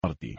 Martí.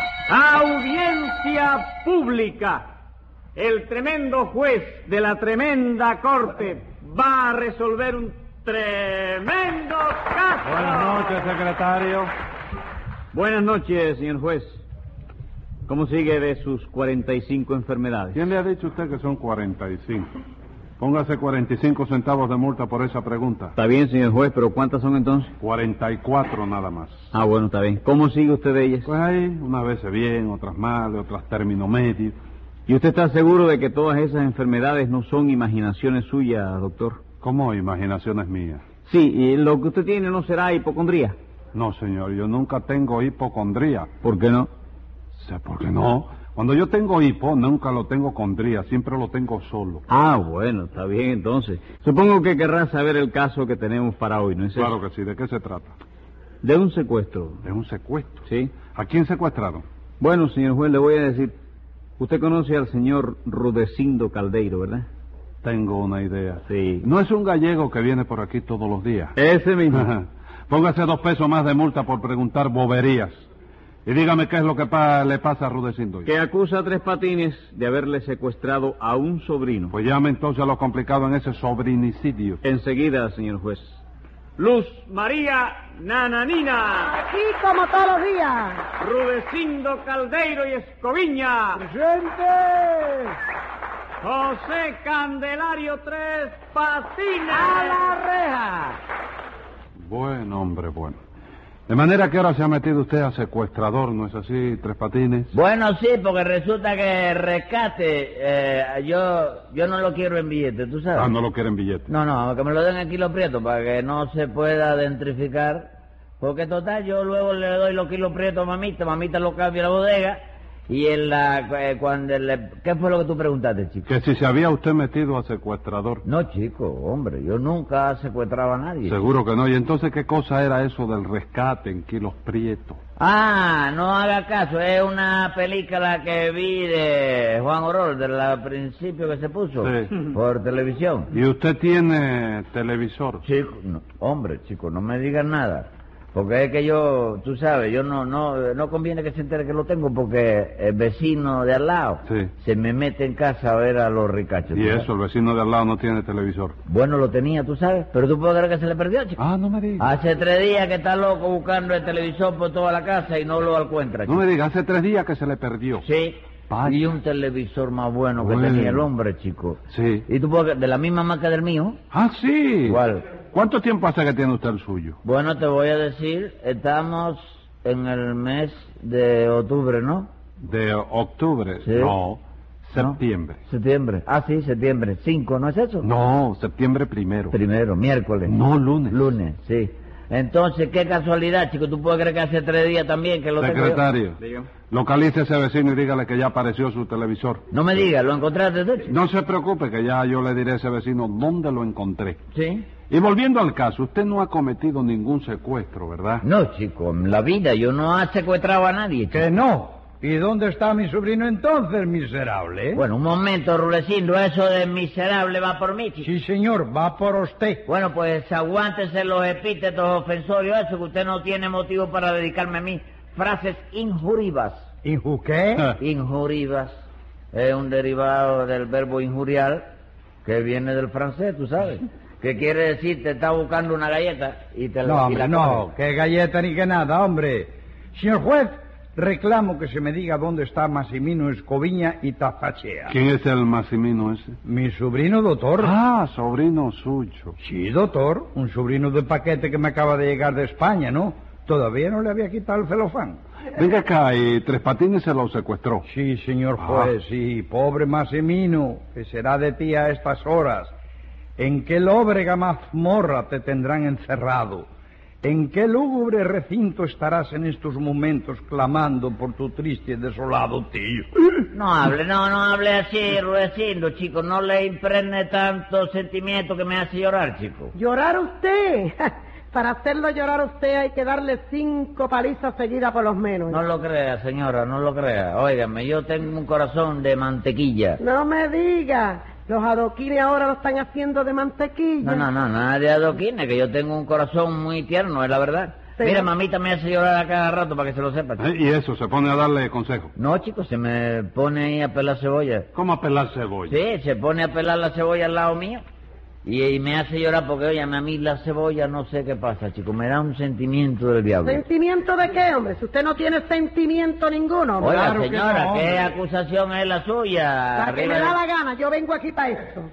Audiencia pública. El tremendo juez de la tremenda corte va a resolver un tremendo caso. Buenas noches, secretario. Buenas noches, señor juez. ¿Cómo sigue de sus 45 enfermedades? ¿Quién le ha dicho a usted que son 45? Póngase 45 centavos de multa por esa pregunta. Está bien, señor juez, pero ¿cuántas son entonces? 44 nada más. Ah, bueno, está bien. ¿Cómo sigue usted de ellas? Pues ahí, unas veces bien, otras mal, otras término medio. ¿Y usted está seguro de que todas esas enfermedades no son imaginaciones suyas, doctor? ¿Cómo imaginaciones mías? Sí, y lo que usted tiene no será hipocondría. No, señor, yo nunca tengo hipocondría. ¿Por qué no? ¿Sé por qué no? Cuando yo tengo hipo, nunca lo tengo condría, siempre lo tengo solo. Ah, bueno, está bien entonces. Supongo que querrá saber el caso que tenemos para hoy, ¿no es eso? Claro que sí, ¿de qué se trata? De un secuestro. ¿De un secuestro? Sí. ¿A quién secuestraron? Bueno, señor juez, le voy a decir, usted conoce al señor Rudecindo Caldeiro, ¿verdad? Tengo una idea. Sí. No es un gallego que viene por aquí todos los días. Ese mismo. Póngase 2 pesos más de multa por preguntar boberías. Y dígame qué es lo que le pasa a Rudecindo. Que acusa a Tres Patines de haberle secuestrado a un sobrino. Pues llame entonces a lo complicado en ese sobrinicidio. Enseguida, señor juez. Luz María Nananina. Aquí como todos los días. Rudecindo Caldeiro y Escoviña. ¡Presente! José Candelario Tres Patines. ¡A la reja! Bueno, hombre, bueno. De manera que ahora se ha metido usted a secuestrador, ¿no es así, Tres Patines? Bueno, sí, porque resulta que el rescate, yo no lo quiero en billete, ¿tú sabes? Ah, no lo quieren billete. No, que me lo den en kilo prieto para que no se pueda identificar. Porque total, yo luego le doy los kilos prietos a mamita lo cambia a la bodega. Y en ¿qué fue lo que tú preguntaste, chico? Que si se había usted metido a secuestrador. No, chico, hombre, yo nunca secuestraba a nadie. Seguro que no. ¿Y entonces qué cosa era eso del rescate en kilos prietos? Ah, no haga caso, es una película que vi de Juan Orol, del principio que se puso por televisión. ¿Y usted tiene televisor? Chico, no, hombre, chico, no me digas nada. Porque es que yo, tú sabes, yo no conviene que se entere que lo tengo porque el vecino de al lado se me mete en casa a ver a los ricachos. Y eso, el vecino de al lado no tiene televisor. Bueno, lo tenía, tú sabes, pero tú puedes creer que se le perdió, chico. Ah, no me digas. Hace 3 días que está loco buscando el televisor por toda la casa y no lo encuentra, chico. No me digas, hace 3 días que se le perdió. Sí. Vaya. Y un televisor más bueno que tenía el hombre, chico. Sí. ¿Y tú puedes creer, de la misma marca del mío? Ah, sí. ¿Cuál? ¿Cuánto tiempo hace que tiene usted el suyo? Bueno, te voy a decir, estamos en el mes de octubre, ¿no? ¿De octubre? Sí. No, septiembre. ¿No? Septiembre. Ah, sí, septiembre. 5, ¿no es eso? No, septiembre primero. Primero, miércoles. No, lunes. Lunes, sí. Entonces, qué casualidad, chico. ¿Tú puedes creer que hace 3 días también que lo Secretario, Dígame. localice a ese vecino y dígale que ya apareció su televisor. No me digas, ¿lo encontraste tú, chico? No se preocupe, que ya yo le diré a ese vecino dónde lo encontré. Sí. Y volviendo al caso, usted no ha cometido ningún secuestro, ¿verdad? No, chico, en la vida yo no he secuestrado a nadie, chico. Que no. ¿Y dónde está mi sobrino entonces, miserable? Bueno, un momento, Rulecindo, eso de miserable va por mí, chico. Sí, señor, va por usted. Bueno, pues aguántese los epítetos ofensorios, eso que usted no tiene motivo para dedicarme a mí. Frases injurivas. ¿Inju qué? Injurivas. Es un derivado del verbo injuriar, que viene del francés, tú sabes. Que quiere decir, te está buscando una galleta y te No, y hombre, la no, coges. que galleta ni que nada, hombre. Señor juez, reclamo que se me diga dónde está Massimino Escoviña y Tafachea. ¿Quién es el Massimino ese? Mi sobrino, doctor. Ah, sobrino suyo. Sí, doctor, un sobrino de paquete que me acaba de llegar de España, ¿no? Todavía no le había quitado el celofán. Venga acá, y Tres Patines se lo secuestró. Sí, señor juez, sí, pobre Massimino, que será de ti a estas horas. ¿En qué lóbrega mazmorra te tendrán encerrado? ¿En qué lúgubre recinto estarás en estos momentos clamando por tu triste y desolado tío? No hable así, Rudecindo, chico. No le impregne tanto sentimiento que me hace llorar, chico. ¿Llorar usted? Para hacerlo llorar a usted hay que darle 5 palizas seguidas por lo menos. No lo crea, señora, no lo crea. Óigame, yo tengo un corazón de mantequilla. No me diga. Los adoquines ahora lo están haciendo de mantequilla. No, nada de adoquines, que yo tengo un corazón muy tierno, es la verdad. Mira, mamita me hace llorar a cada rato para que se lo sepa, chico. Y eso, se pone a darle consejo. No, chico, se me pone ahí a pelar cebolla. ¿Cómo a pelar cebolla? Sí, se pone a pelar la cebolla al lado mío. Y me hace llorar porque, oye, a mí la cebolla no sé qué pasa, chico. Me da un sentimiento del diablo. ¿Sentimiento de qué, hombre? Si usted no tiene sentimiento ninguno. hombre. Oiga, Claro que señora, no, ¿qué hombre. acusación es la suya? La que Arriba me de- da la gana, yo vengo aquí para eso.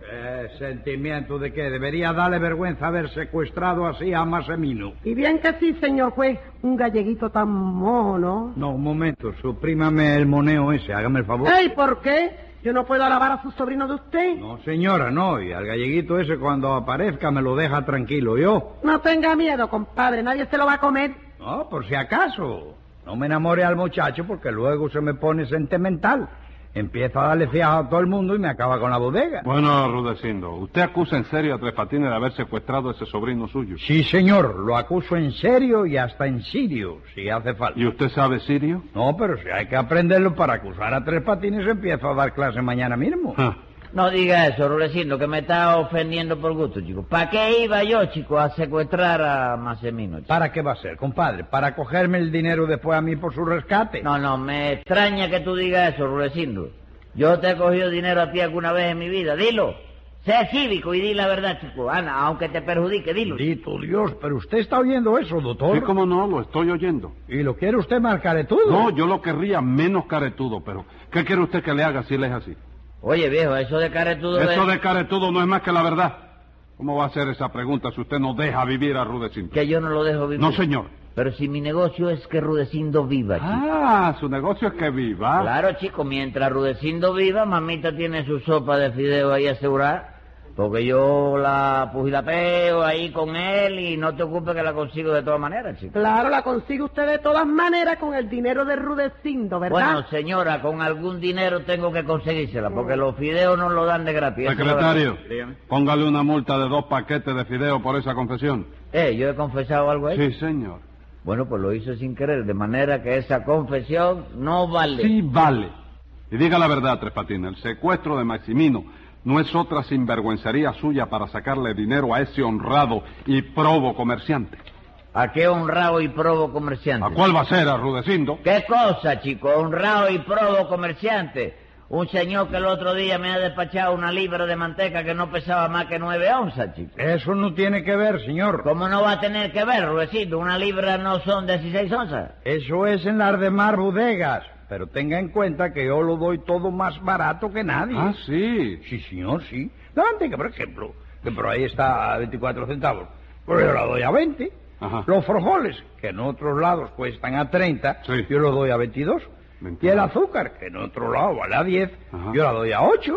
¿Sentimiento de qué? Debería darle vergüenza haber secuestrado así a Massimino. Y bien que sí, señor juez, un galleguito tan mono. No, un momento, suprímame el moneo ese, hágame el favor. ¡Ey, ¿por qué? Yo no puedo alabar a su sobrino de usted. No, señora, no, y al galleguito ese cuando aparezca me lo deja tranquilo, yo. No tenga miedo, compadre, nadie se lo va a comer. No, por si acaso. No me enamore al muchacho porque luego se me pone sentimental. Empieza a darle fiajo a todo el mundo y me acaba con la bodega. Bueno, Rudecindo, ¿usted acusa en serio a Tres Patines de haber secuestrado a ese sobrino suyo? Sí, señor, lo acuso en serio y hasta en sirio, si hace falta. ¿Y usted sabe sirio? No, pero si hay que aprenderlo para acusar a Tres Patines, empiezo a dar clase mañana mismo. Ja. No diga eso, Rulecindo, que me está ofendiendo por gusto, chico. ¿Para qué iba yo, chico, a secuestrar a Massimino, chico? ¿Para qué va a ser, compadre? ¿Para cogerme el dinero después a mí por su rescate? No, me extraña que tú digas eso, Rulecindo. Yo te he cogido dinero a ti alguna vez en mi vida, dilo. Sé cívico y di la verdad, chico. Ana, aunque te perjudique, dilo. Bendito Dios, pero usted está oyendo eso, doctor. Sí, cómo no, lo estoy oyendo. ¿Y lo quiere usted más caretudo? No, yo lo querría menos caretudo, pero ¿qué quiere usted que le haga si él es así? Oye, viejo, eso de caretudo... Eso de caretudo no es más que la verdad. ¿Cómo va a hacer esa pregunta si usted no deja vivir a Rudecindo? Que yo no lo dejo vivir. No, señor. Pero si mi negocio es que Rudecindo viva, chico. Ah, su negocio es que viva. Claro, chico, mientras Rudecindo viva, mamita tiene su sopa de fideo ahí asegurada. Porque yo la pujilapeo ahí con él y no te ocupes que la consigo de todas maneras, chico. Claro, la consigue usted de todas maneras con el dinero de Rudecindo, ¿verdad? Bueno, señora, con algún dinero tengo que conseguírsela, porque los fideos no lo dan de gratis. eso es la Secretario, verdad. Dígame. póngale una multa de 2 paquetes de fideo por esa confesión. ¿Yo he confesado algo ahí? Sí, señor. Bueno, pues lo hice sin querer, de manera que esa confesión no vale. Sí, vale. Y diga la verdad, Tres Patines, el secuestro de Maximino no es otra sinvergüencería suya para sacarle dinero a ese honrado y probo comerciante. ¿A qué honrado y probo comerciante? ¿A cuál va a ser, a Rudecindo? ¿Qué cosa, chico? Honrado y probo comerciante. Un señor que el otro día me ha despachado una libra de manteca que no pesaba más que 9 onzas, chico. Eso no tiene que ver, señor. ¿Cómo no va a tener que ver, Rudecindo? Una libra no son 16 onzas. Eso es en las demás bodegas. Pero tenga en cuenta que yo lo doy todo más barato que nadie. Ah, sí. Sí, señor, sí. La manteca, por ejemplo, que por ahí está a 24 centavos. Pero yo la doy a 20. Ajá. Los frijoles, que en otros lados cuestan a 30, Sí. yo los doy a 22. 22. Y el azúcar, que en otro lado vale a 10, Ajá. yo la doy a 8.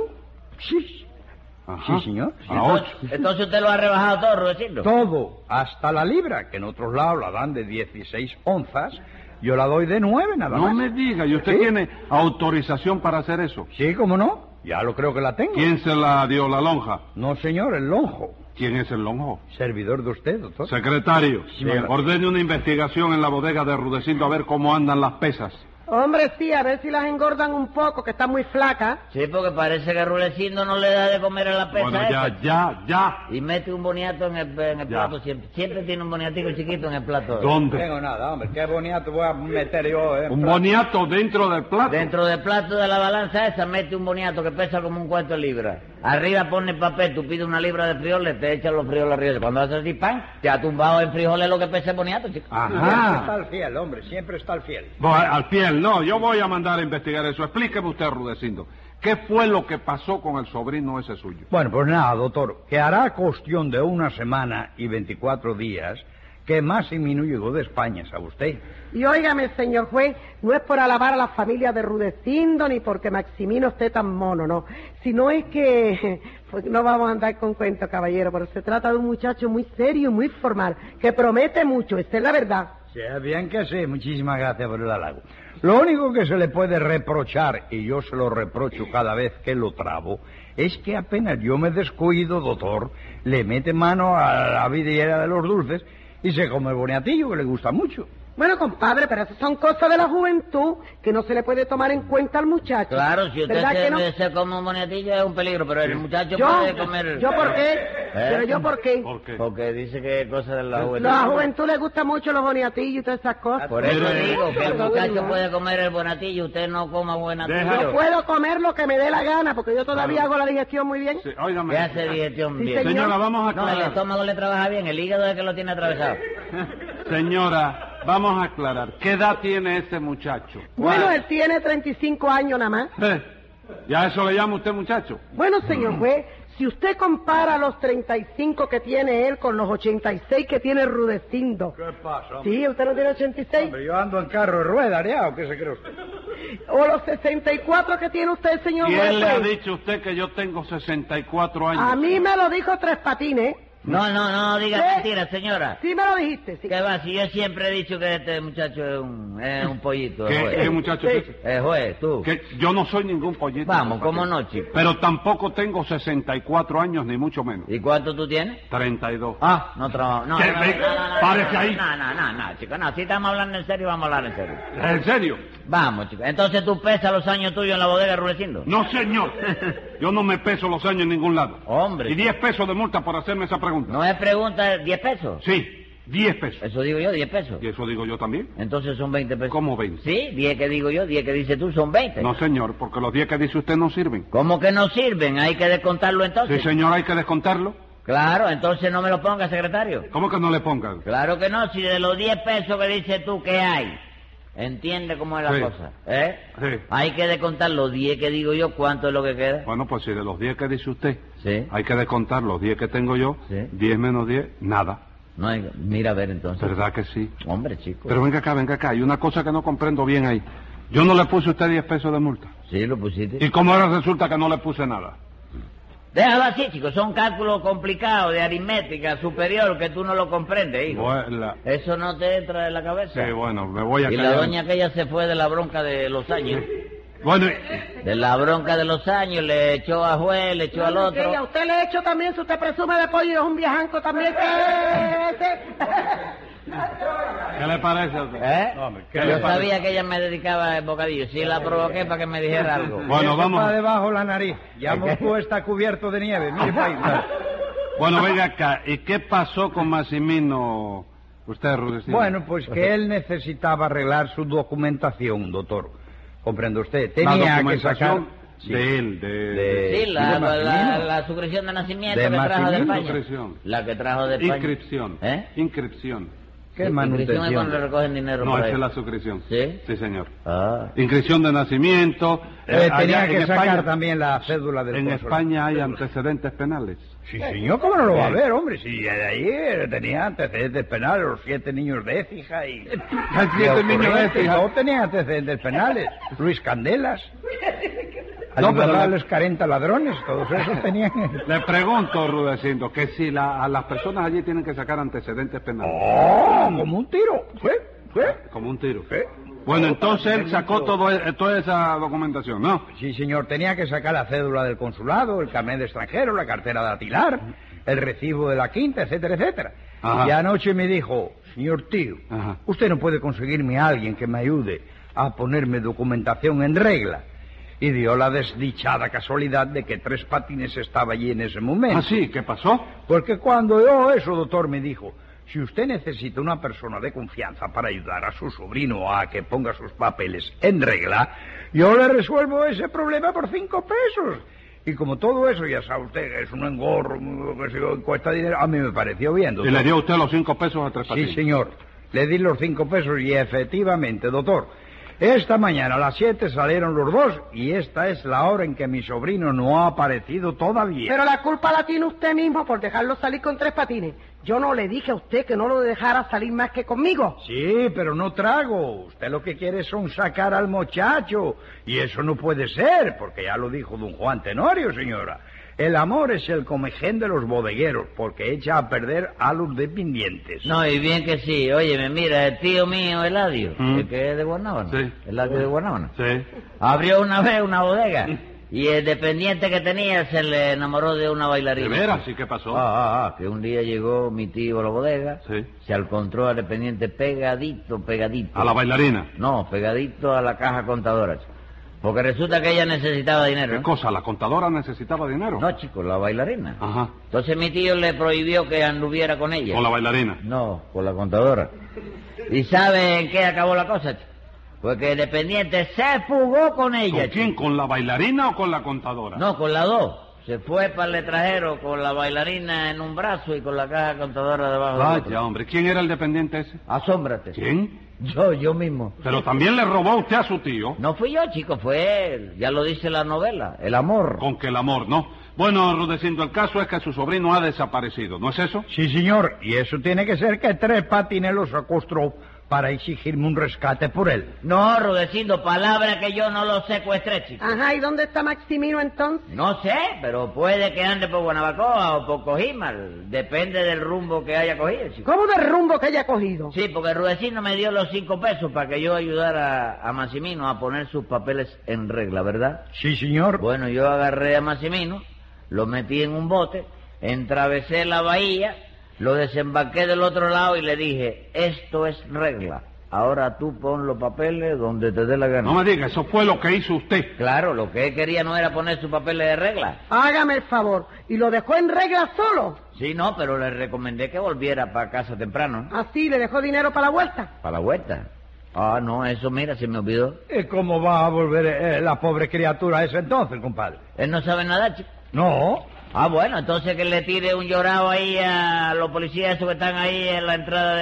Sí, Ajá. sí, señor. Sí. A 8. Entonces usted lo ha rebajado todo, Rudecindo. Todo, hasta la libra, que en otros lados la dan de 16 onzas, yo la doy de 9 nada No más. me diga, ¿y usted Sí. tiene autorización para hacer eso? Sí, ¿cómo no? Ya lo creo que la tengo. ¿Quién se la dio la lonja? No, señor, el lonjo. ¿Quién es el lonjo? Servidor de usted, doctor. Secretario, Sí, señor. ordene una investigación en la bodega de Rudecindo a ver cómo andan las pesas. Hombre, sí, a ver si las engordan un poco, que está muy flaca. Sí, porque parece que Rudecindo no le da de comer a la pesa Bueno, esa. ya. Y mete un boniato en el Ya. plato siempre. Siempre tiene un boniatico chiquito en el plato. No ¿Dónde? tengo nada, hombre. Qué boniato voy a meter yo, Un boniato dentro del plato. Dentro del plato de la balanza esa mete un boniato que pesa como un cuarto de libra. Arriba pone papel, tú pides una libra de frijoles, te echan los frijoles arriba. Cuando haces así, pan, te ha tumbado en frijoles lo que pesa el boniato, chico. Siempre Ajá. está al fiel, hombre. Siempre está al fiel. Al fiel, no, yo voy a mandar a investigar eso. Explíqueme usted, Rudecindo, ¿qué fue lo que pasó con el sobrino ese suyo? Bueno, pues nada, doctor. Que hará cuestión de una semana y 24 días que Massimino llegó de España, ¿sabe usted? Y óigame, señor juez, no es por alabar a la familia de Rudecindo ni porque Maximino esté tan mono, no. Sino es que, pues no vamos a andar con cuentos, caballero, pero se trata de un muchacho muy serio, muy formal, que promete mucho, esa es la verdad. Sí, bien que sí. Muchísimas gracias por el halago. Lo único que se le puede reprochar, y yo se lo reprocho cada vez que lo trabo, es que apenas yo me descuido, doctor, le mete mano a la vidriera de los dulces y se come el boniatillo, que le gusta mucho. Bueno, compadre, pero esas son cosas de la juventud que no se le puede tomar en cuenta al muchacho. Claro, si usted ¿Verdad que no? se come un boniatillo es un peligro, pero el muchacho ¿Yo? puede comer... ¿Yo por qué? ¿Pero yo por qué? ¿Por qué? Porque dice que es cosa de la juventud. A la juventud le gustan mucho los boniatillos y todas esas cosas. Por eso Mire, digo que el eso muchacho digo. puede comer el buenatillo, usted no coma buenatillo. Yo puedo comer lo que me dé la gana, porque yo todavía hago la digestión muy bien. Sí, óigame. ¿Qué hace digestión Sí, bien? señor. Señora, vamos a No, el aclarar. estómago le trabaja bien, el hígado es que lo tiene atravesado. Señora, vamos a aclarar. ¿Qué edad tiene ese muchacho? Bueno, él tiene 35 años nada más. ¿Ya eso le llama usted muchacho? Bueno, señor juez, si usted compara los 35 que tiene él con los 86 que tiene Rudecindo. ¿Qué pasa? Sí, ¿usted no tiene 86? Hombre, yo ando en carro de rueda, ¿o qué se cree usted? O los 64 que tiene usted, señor juez. ¿Quién le ha pues. dicho a usted que yo tengo 64 años? A mí me lo dijo Tres Patines. No diga ¿Qué? mentiras, señora. Sí me lo dijiste, sí. ¿Qué va? Si yo siempre he dicho que este muchacho es un pollito. ¿Qué, juez. qué muchacho Sí. es ese? Juez, tú. Que yo no soy ningún pollito. Vamos, compadre. ¿cómo no, chico? Pero tampoco tengo 64 años, ni mucho menos. ¿Y cuánto tú tienes? 32. No trabajo. No, ¿Qué? no, Ve, no, párese ahí. No, chico, no. Si estamos hablando en serio, vamos a hablar en serio. ¿En serio? Vamos, chico. Entonces tú pesas los años tuyos en la bodega Rudecindo. No, señor. Yo no me peso los años en ningún lado. Hombre. Y 10 pesos de multa por hacerme esa pregunta. No es pregunta, 10 pesos. Sí, 10 pesos. Eso digo yo, 10 pesos. Y eso digo yo también. Entonces son 20 pesos. ¿Cómo 20? Sí, 10 que digo yo, 10 que dice tú, son 20. No, señor, porque los 10 que dice usted no sirven. ¿Cómo que no sirven? Hay que descontarlo entonces. Sí, señor, hay que descontarlo. Claro, entonces no me lo ponga, secretario. ¿Cómo que no le pongan? Claro que no, si de los 10 pesos que dices tú que hay, entiende cómo es la Sí. cosa, ¿eh? Sí. Hay que descontar los 10 que digo yo, ¿cuánto es lo que queda? Bueno, pues si de los 10 que dice usted, Sí. hay que descontar los 10 que tengo yo, Sí. 10 menos 10, nada. No hay... Mira a ver entonces. ¿Verdad que sí? Hombre, chico. Pero venga acá, hay una cosa que no comprendo bien ahí. Yo no le puse a usted 10 pesos de multa. Sí, lo pusiste. ¿Y cómo ahora resulta que no le puse nada? Déjalo así, chicos. Son cálculos complicados de aritmética superior que tú no lo comprendes, hijo. Bueno, Eso no te entra en la cabeza. sí, bueno, me voy a Y la callar. doña aquella se fue de la bronca de los años. Bueno, De la bronca de los años, le echó a juez, le echó al Que a otro. usted le he hecho también, si usted presume de pollo y es un viejanco también. ¿qué le parece a usted? ¿Eh? Hombre, ¿qué Yo le parece? sabía que ella me dedicaba el bocadillo. Sí, la provoqué para que me dijera algo. Bueno, Eso vamos. está debajo la nariz. Ya Moscú está cubierto de nieve. Mire para ahí. Bueno, venga acá. ¿Y qué pasó con Massimino, usted, Rudecindo? Bueno, pues que él necesitaba arreglar su documentación, doctor. ¿Comprende usted? la Tenía que documentación sacar... Sí. de él, Sí, de la Massimino. suscripción de nacimiento De que trajo de Massimino. España. Suscripción. La que trajo de España. Inscripción. ¿Eh? Inscripción. ¿Qué Sí, inscripción es manutención? cuando le recogen dinero No, por esa ahí. es la suscripción. ¿Sí? Sí, señor. Ah. Inscripción de nacimiento. Tenía allá que en sacar España, también la cédula del En consulado. España hay antecedentes penales. Sí, señor, ¿cómo no lo va a ver, hombre? Si de ahí tenía antecedentes penales, los 7 niños de Écija y... Hay 7 niños de Écija. Todos tenían antecedentes penales. Luis Candelas. No, pero Animales 40 ladrones, todos esos tenían... Le pregunto, Rudecindo, que si a las personas allí tienen que sacar antecedentes penales. ¡Oh! Como un tiro. ¿Fue? Como un tiro. ¿Eh? Bueno, entonces él sacó toda esa documentación, ¿no? Sí, señor, tenía que sacar la cédula del consulado, el carnet de extranjero, la cartera de atilar, el recibo de la quinta, etcétera, etcétera. Ajá. Y anoche me dijo, señor tío, Ajá. usted no puede conseguirme a alguien que me ayude a ponerme documentación en regla. Y dio la desdichada casualidad de que Tres Patines estaba allí en ese momento. ¿Ah, sí? ¿Qué pasó? Porque cuando yo eso, doctor, me dijo, si usted necesita una persona de confianza para ayudar a su sobrino a que ponga sus papeles en regla, yo le resuelvo ese problema por 5 pesos. Y como todo eso, ya sabe usted, que es un engorro, que se cuesta dinero, a mí me pareció bien, Y doctor. le dio usted los 5 pesos a Tres Patines. Sí, señor. Le di los 5 pesos y efectivamente, doctor, esta mañana a las 7 salieron los dos y esta es la hora en que mi sobrino no ha aparecido todavía. Pero la culpa la tiene usted mismo por dejarlo salir con Tres Patines. Yo no le dije a usted que no lo dejara salir más que conmigo. Sí, pero no trago. Usted lo que quiere son sacar al muchacho. Y eso no puede ser, porque ya lo dijo don Juan Tenorio, señora. El amor es el comején de los bodegueros, porque echa a perder a los dependientes. No, y bien que sí. Óyeme, mira, el tío mío, Eladio, el que es de Guanábana. Sí. Eladio de Guanábana. Sí. Abrió una vez una bodega Y el dependiente que tenía se le enamoró de una bailarina. ¿De veras? ¿Y qué pasó? Que un día llegó mi tío a la bodega, Sí. se encontró al dependiente pegadito. ¿A la bailarina? No, pegadito a la caja contadora, chico. Porque resulta que ella necesitaba dinero. ¿Qué cosa? ¿La contadora necesitaba dinero? No, chico, la bailarina. Ajá. Entonces mi tío le prohibió que anduviera con ella. ¿Con la bailarina? No, con la contadora. ¿Y sabe en qué acabó la cosa, chico? Pues que el dependiente se fugó con ella. ¿Con quién? chico. ¿Con la bailarina o con la contadora? No, con las dos. Se fue para el letrajero con la bailarina en un brazo y con la caja contadora debajo del otro. Vaya, hombre. ¿Quién era el dependiente ese? Asómbrate. ¿Quién? Yo mismo. Pero también le robó usted a su tío. No fui yo, chico, fue él. Ya lo dice la novela, el amor. Con que el amor, ¿no? Bueno, Rudecindo, el caso es que su sobrino ha desaparecido, ¿no es eso? Sí, señor, y eso tiene que ser que Tres Patines lo secuestró para exigirme un rescate por él. No, Rudecindo, palabra que yo no lo secuestré, chico. Ajá, ¿y dónde está Maximino entonces? No sé, pero puede que ande por Guanabacoa o por Cojímal. Depende del rumbo que haya cogido, chico. ¿Cómo del rumbo que haya cogido? Sí, porque Rudecindo me dio los 5 pesos para que yo ayudara a Maximino a poner sus papeles en regla, ¿verdad? Sí, señor. Bueno, yo agarré a Maximino, lo metí en un bote, entravesé la bahía, lo desembarqué del otro lado y le dije, esto es regla. Ahora tú pon los papeles donde te dé la gana. No me diga, eso fue lo que hizo usted. Claro, lo que él quería no era poner sus papeles de regla. Hágame el favor. ¿Y lo dejó en regla solo? Sí, no, pero le recomendé que volviera para casa temprano. Así, ¿le dejó dinero para la vuelta? ¿Para la vuelta? Ah, no, eso mira, se me olvidó. ¿Cómo va a volver la pobre criatura a ese entonces, compadre? Él no sabe nada, chico. No. Ah, bueno, entonces que le tire un llorado ahí a los policías esos que están ahí en la entrada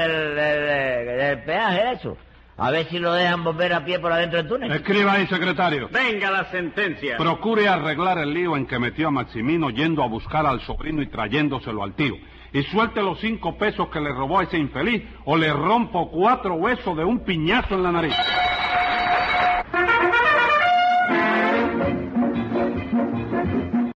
del peaje, eso. A ver si lo dejan volver a pie por adentro del túnel. Escriba ahí, secretario. Venga la sentencia. Procure arreglar el lío en que metió a Maximino yendo a buscar al sobrino y trayéndoselo al tío. Y suelte los 5 pesos que le robó a ese infeliz o le rompo 4 huesos de un piñazo en la nariz.